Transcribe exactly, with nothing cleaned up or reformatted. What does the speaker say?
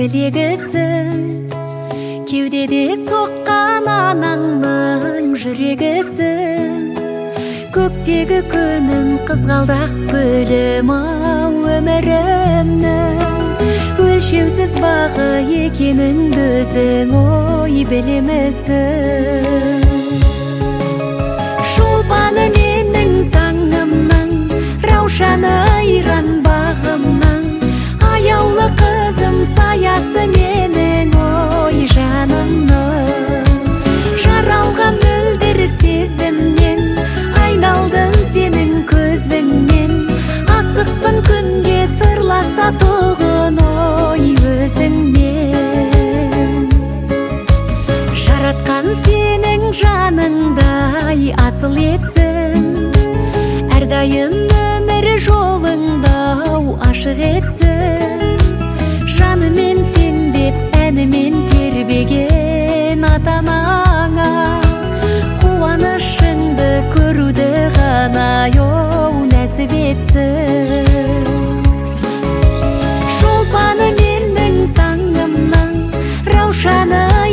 тілегісің, кеудеде соққан анаңның жүрегісің. Көктегі күнім қызғалдақ гүлім ау өмірімнің, өлшеусіз бағы екеніңді өзің ой білемісің. Шолпаны менің таңымның, раушаны айран бағымның, аяулы қызым саясы менің ой жанымның. Жаралған мөлдір сезімнен айналдым сенің көзіңнен, асықпын күнге сырласа тұғын ой өзіңнен. Жаратқан сенің жаныңдай асыл етсін, әрдайым өмір жолыңда ашық етсін. Жанымен сен деп әнімен тербеген ата-анаңа, қуанышыңды көруді ғана оу нәсіп етсін. Шолпаны менің таңымның, раушаны